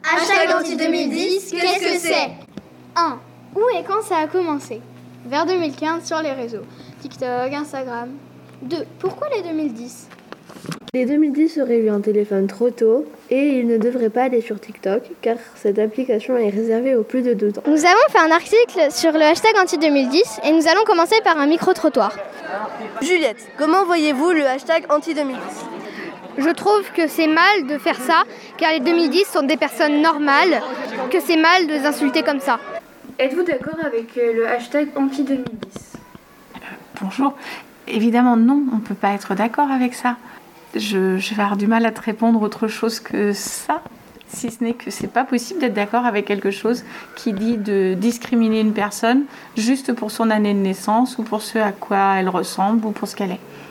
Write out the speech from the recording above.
Hashtag anti-2010, qu'est-ce que c'est ? 1. Où et quand ça a commencé ? Vers 2015 sur les réseaux. TikTok, Instagram. 2. Pourquoi les 2010 ? Les 2010 auraient eu un téléphone trop tôt et ils ne devraient pas aller sur TikTok car cette application est réservée aux plus de 12 ans. Nous avons fait un article sur le hashtag anti-2010 et nous allons commencer par un micro-trottoir. Juliette, comment voyez-vous le hashtag anti-2010 ? Je trouve que c'est mal de faire ça car les 2010 sont des personnes normales, que c'est mal de les insulter comme ça. Êtes-vous d'accord avec le hashtag anti-2010 ? Bonjour. Évidemment non, on ne peut pas être d'accord avec ça. Je vais avoir du mal à te répondre autre chose que ça, si ce n'est que c'est pas possible d'être d'accord avec quelque chose qui dit de discriminer une personne juste pour son année de naissance ou pour ce à quoi elle ressemble ou pour ce qu'elle est.